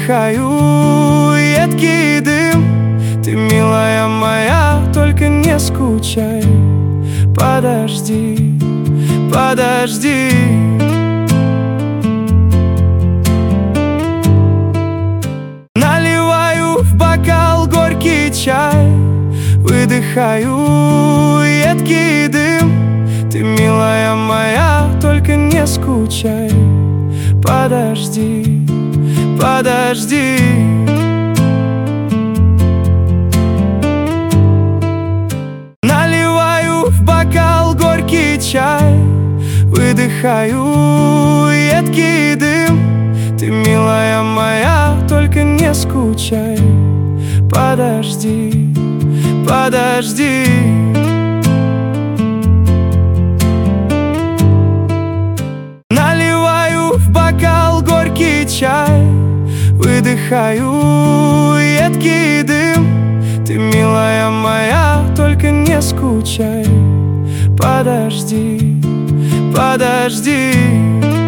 Выдыхаю едкий дым. Ты, милая моя, только не скучай. Подожди, подожди. Наливаю в бокал горький чай. Выдыхаю едкий дым. Ты, милая моя, только не скучай. Подожди, подожди. Наливаю в бокал горький чай. Выдыхаю едкий дым. Ты, милая моя, только не скучай. Подожди, подожди. Наливаю в бокал горький чай. Выдыхаю едкий дым. Ты, милая моя, только не скучай. Подожди, подожди.